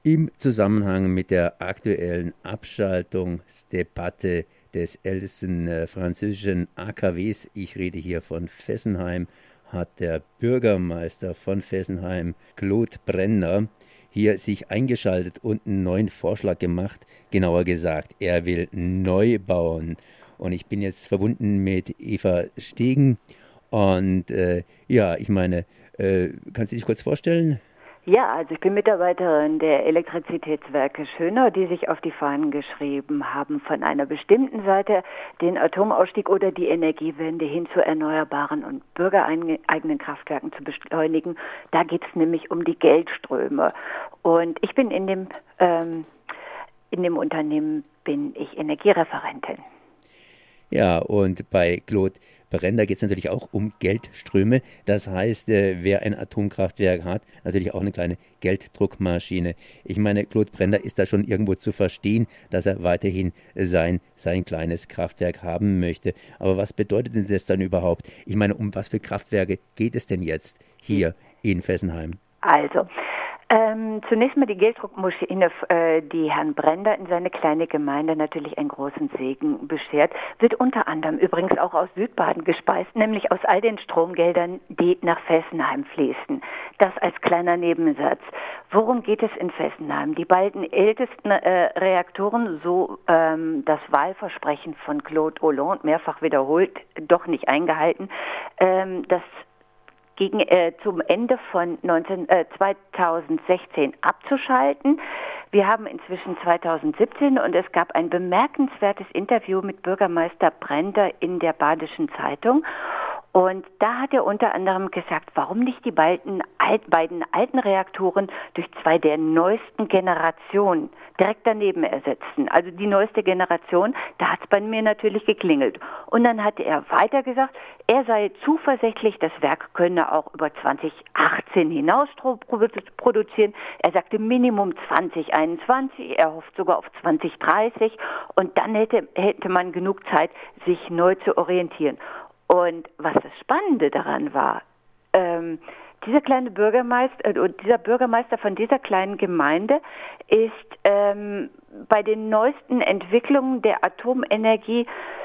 im Zusammenhang mit der aktuellen Abschaltungsdebatte des ältesten französischen AKWs, ich rede hier von Fessenheim, hat der Bürgermeister von Fessenheim, Claude Brenner, hier sich eingeschaltet und einen neuen Vorschlag gemacht. Genauer gesagt, er will neu bauen. Und ich bin jetzt verbunden mit Eva Stegen. Und ja, ich meine, kannst du dich kurz vorstellen? Ja, also ich bin Mitarbeiterin der Elektrizitätswerke Schönau, die sich auf die Fahnen geschrieben haben, von einer bestimmten Seite den Atomausstieg oder die Energiewende hin zu erneuerbaren und bürgereigenen Kraftwerken zu beschleunigen. Da geht es nämlich um die Geldströme. Und ich bin in dem Unternehmen bin ich Energiereferentin. Ja, und bei Claude Brenner geht es natürlich auch um Geldströme. Das heißt, wer ein Atomkraftwerk hat, natürlich auch eine kleine Gelddruckmaschine. Ich meine, Claude Brenner ist da schon irgendwo zu verstehen, dass er weiterhin sein kleines Kraftwerk haben möchte. Aber was bedeutet denn das dann überhaupt? Ich meine, um was für Kraftwerke geht es denn jetzt hier in Fessenheim? Also, zunächst mal die Gelddruckmaschine, die Herrn Brenner in seine kleine Gemeinde natürlich einen großen Segen beschert, wird unter anderem übrigens auch aus Südbaden gespeist, nämlich aus all den Stromgeldern, die nach Fessenheim fließen. Das als kleiner Nebensatz. Worum geht es in Fessenheim? Die beiden ältesten Reaktoren, so das Wahlversprechen von Claude Hollande, mehrfach wiederholt, doch nicht eingehalten, das zum Ende von 2016 abzuschalten. Wir haben inzwischen 2017 und es gab ein bemerkenswertes Interview mit Bürgermeister Brenner in der Badischen Zeitung. Und da hat er unter anderem gesagt, warum nicht die beiden alten Reaktoren durch zwei der neuesten Generationen direkt daneben ersetzen. Also die neueste Generation, da hat es bei mir natürlich geklingelt. Und dann hatte er weiter gesagt, er sei zuversichtlich, das Werk könne auch über 2018 hinaus Strom produzieren. Er sagte Minimum 2021, er hofft sogar auf 2030 und dann hätte man genug Zeit, sich neu zu orientieren. Und was das Spannende daran war, dieser Bürgermeister von dieser kleinen Gemeinde ist bei den neuesten Entwicklungen der Atomenergie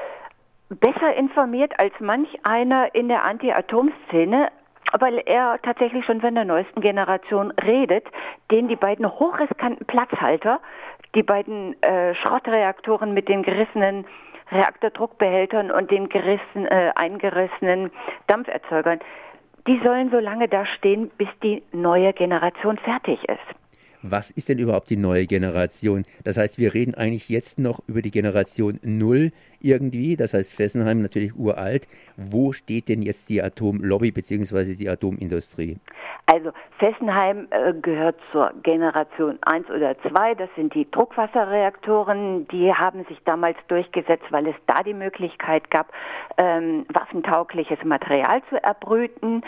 besser informiert als manch einer in der Anti-Atom-Szene, weil er tatsächlich schon von der neuesten Generation redet, den die beiden hochriskanten Platzhalter, die beiden Schrottreaktoren mit den gerissenen Reaktordruckbehältern und den eingerissenen Dampferzeugern, die sollen so lange da stehen, bis die neue Generation fertig ist. Was ist denn überhaupt die neue Generation? Das heißt, wir reden eigentlich jetzt noch über die Generation Null irgendwie. Das heißt, Fessenheim natürlich uralt. Wo steht denn jetzt die Atomlobby bzw. die Atomindustrie? Also Fessenheim gehört zur Generation 1 oder 2. Das sind die Druckwasserreaktoren. Die haben sich damals durchgesetzt, weil es da die Möglichkeit gab, waffentaugliches Material zu erbrüten.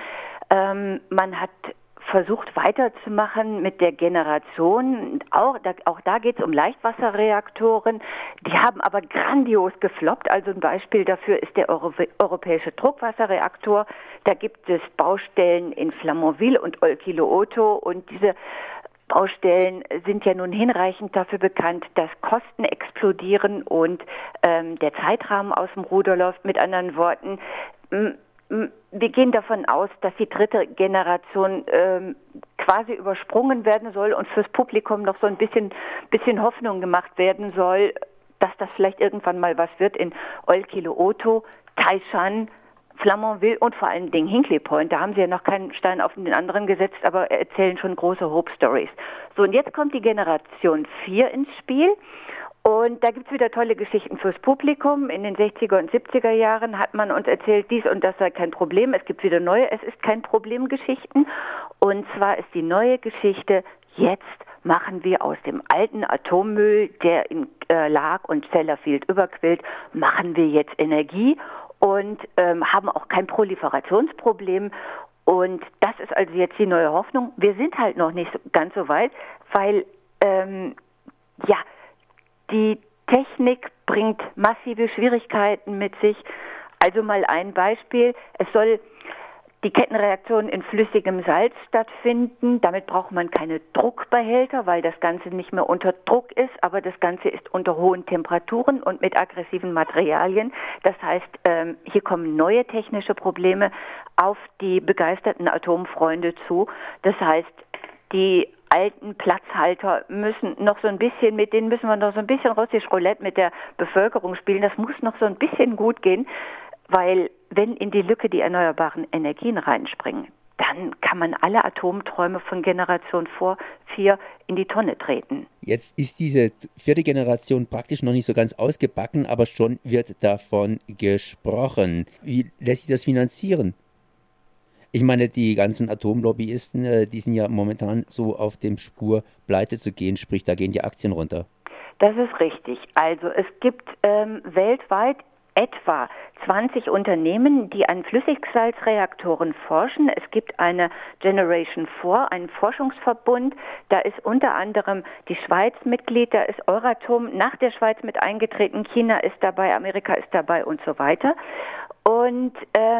Man hat versucht weiterzumachen mit der Generation, auch da geht es um Leichtwasserreaktoren, die haben aber grandios gefloppt, also ein Beispiel dafür ist der europäische Druckwasserreaktor, da gibt es Baustellen in Flamanville und Olkiluoto und diese Baustellen sind ja nun hinreichend dafür bekannt, dass Kosten explodieren und der Zeitrahmen aus dem Ruder läuft, mit anderen Worten, wir gehen davon aus, dass die dritte Generation quasi übersprungen werden soll und fürs Publikum noch so ein bisschen Hoffnung gemacht werden soll, dass das vielleicht irgendwann mal was wird in Olkiluoto, Taishan, Flamanville und vor allen Dingen Hinkley Point. Da haben sie ja noch keinen Stein auf den anderen gesetzt, aber erzählen schon große Hope Stories. So, und jetzt kommt die Generation 4 ins Spiel. Und da gibt's wieder tolle Geschichten fürs Publikum. In den 60er und 70er Jahren hat man uns erzählt, dies und das sei kein Problem. Es gibt wieder neue, es ist kein Problem Geschichten. Und zwar ist die neue Geschichte, jetzt machen wir aus dem alten Atommüll, der in Lark und Sellafield überquillt, machen wir jetzt Energie und haben auch kein Proliferationsproblem. Und das ist also jetzt die neue Hoffnung. Wir sind halt noch nicht ganz so weit, weil, die Technik bringt massive Schwierigkeiten mit sich. Also mal ein Beispiel. Es soll die Kettenreaktionen in flüssigem Salz stattfinden. Damit braucht man keine Druckbehälter, weil das Ganze nicht mehr unter Druck ist, aber das Ganze ist unter hohen Temperaturen und mit aggressiven Materialien. Das heißt, hier kommen neue technische Probleme auf die begeisterten Atomfreunde zu. Das heißt, die alten Platzhalter müssen noch so ein bisschen, mit denen müssen wir noch so ein bisschen russisch Roulette mit der Bevölkerung spielen. Das muss noch so ein bisschen gut gehen. Weil wenn in die Lücke die erneuerbaren Energien reinspringen, dann kann man alle Atomträume von Generation 4 in die Tonne treten. Jetzt ist diese 4. Generation praktisch noch nicht so ganz ausgebacken, aber schon wird davon gesprochen. Wie lässt sich das finanzieren? Ich meine, die ganzen Atomlobbyisten, die sind ja momentan so auf dem Spur, pleite zu gehen, sprich, da gehen die Aktien runter. Das ist richtig. Also es gibt weltweit etwa 20 Unternehmen, die an Flüssigsalzreaktoren forschen. Es gibt eine Generation 4, einen Forschungsverbund. Da ist unter anderem die Schweiz Mitglied, da ist Euratom nach der Schweiz mit eingetreten. China ist dabei, Amerika ist dabei und so weiter. Und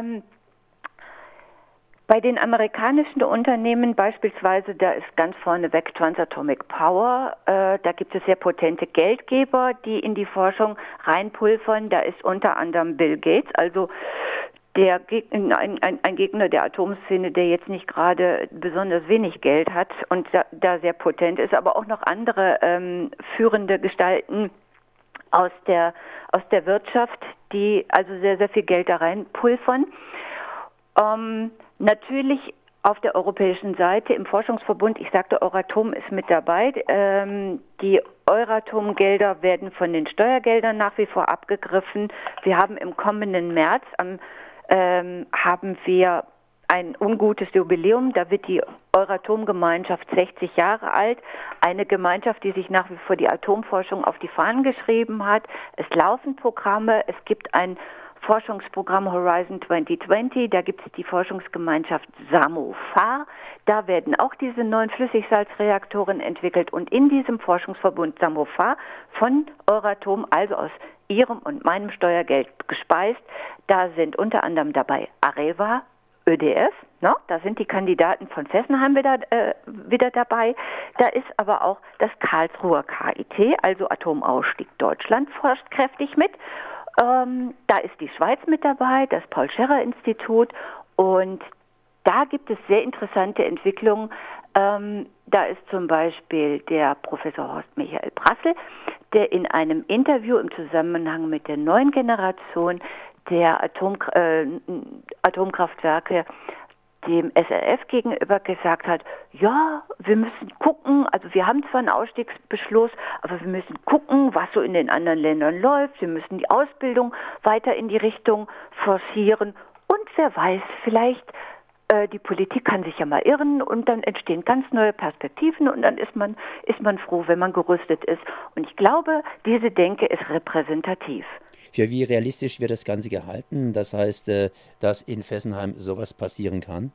bei den amerikanischen Unternehmen beispielsweise, da ist ganz vorneweg Transatomic Power, da gibt es sehr potente Geldgeber, die in die Forschung reinpulvern. Da ist unter anderem Bill Gates, also ein Gegner der Atomszene, der jetzt nicht gerade besonders wenig Geld hat und da sehr potent ist, aber auch noch andere führende Gestalten aus der Wirtschaft, die also sehr, sehr viel Geld da reinpulvern. Natürlich auf der europäischen Seite im Forschungsverbund, ich sagte, Euratom ist mit dabei. Die Euratom-Gelder werden von den Steuergeldern nach wie vor abgegriffen. Wir haben im kommenden März haben wir ein ungutes Jubiläum. Da wird die Euratom-Gemeinschaft 60 Jahre alt. Eine Gemeinschaft, die sich nach wie vor die Atomforschung auf die Fahnen geschrieben hat. Es laufen Programme. Es gibt ein Forschungsprogramm Horizon 2020, da gibt es die Forschungsgemeinschaft SAMOFAR, da werden auch diese neuen Flüssigsalzreaktoren entwickelt und in diesem Forschungsverbund SAMOFAR von Euratom, also aus ihrem und meinem Steuergeld gespeist, da sind unter anderem dabei Areva, ÖDF, ne? Da sind die Kandidaten von Fessenheim wieder dabei, da ist aber auch das Karlsruher KIT, also Atomausstieg Deutschland, forscht kräftig mit. Da ist die Schweiz mit dabei, das Paul-Scherrer-Institut und da gibt es sehr interessante Entwicklungen. Da ist zum Beispiel der Professor Horst Michael Brassel, der in einem Interview im Zusammenhang mit der neuen Generation der Atomkraftwerke dem SRF gegenüber gesagt hat, ja, wir müssen gucken, also wir haben zwar einen Ausstiegsbeschluss, aber wir müssen gucken, was so in den anderen Ländern läuft. Wir müssen die Ausbildung weiter in die Richtung forcieren und wer weiß, vielleicht die Politik kann sich ja mal irren und dann entstehen ganz neue Perspektiven und dann ist man froh, wenn man gerüstet ist. Und ich glaube, diese Denke ist repräsentativ. Für wie realistisch wird das Ganze gehalten? Das heißt, dass in Fessenheim sowas passieren kann?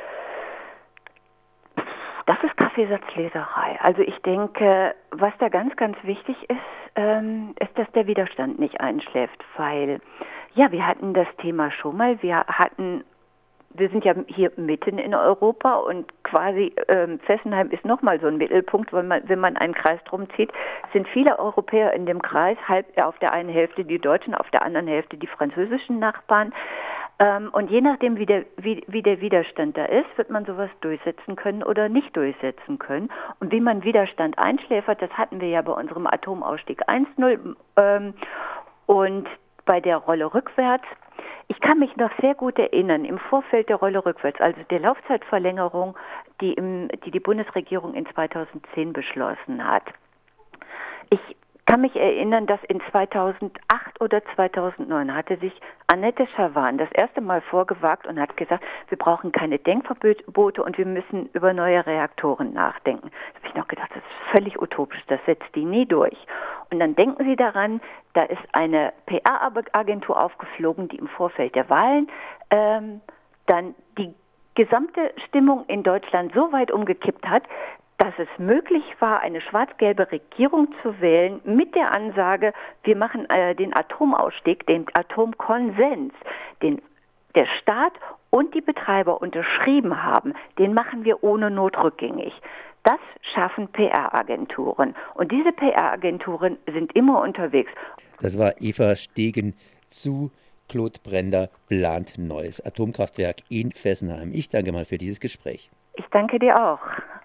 Das ist Kaffeesatzleserei. Also ich denke, was da ganz, ganz wichtig ist, ist, dass der Widerstand nicht einschläft, weil, ja, wir hatten das Thema schon mal, wir sind ja hier mitten in Europa und quasi Fessenheim ist nochmal so ein Mittelpunkt, weil wenn man einen Kreis drum zieht, sind viele Europäer in dem Kreis, halb auf der einen Hälfte die Deutschen, auf der anderen Hälfte die französischen Nachbarn. Und je nachdem, wie der Widerstand da ist, wird man sowas durchsetzen können oder nicht durchsetzen können. Und wie man Widerstand einschläfert, das hatten wir ja bei unserem Atomausstieg 1.0 und bei der Rolle rückwärts. Ich kann mich noch sehr gut erinnern, im Vorfeld der Rolle rückwärts, also der Laufzeitverlängerung, die die Bundesregierung in 2010 beschlossen hat. Ich kann mich erinnern, dass in 2008 oder 2009 hatte sich Annette Schavan das erste Mal vorgewagt und hat gesagt, wir brauchen keine Denkverbote und wir müssen über neue Reaktoren nachdenken. Da habe ich noch gedacht, das ist völlig utopisch, das setzt die nie durch. Und dann denken Sie daran, da ist eine PR-Agentur aufgeflogen, die im Vorfeld der Wahlen dann die gesamte Stimmung in Deutschland so weit umgekippt hat, dass es möglich war, eine schwarz-gelbe Regierung zu wählen mit der Ansage, wir machen den Atomausstieg, den Atomkonsens, den der Staat und die Betreiber unterschrieben haben, den machen wir ohne Not rückgängig. Das schaffen PR-Agenturen. Und diese PR-Agenturen sind immer unterwegs. Das war Eva Stegen zu Claude Brenner plant neues Atomkraftwerk in Fessenheim. Ich danke mal für dieses Gespräch. Ich danke dir auch.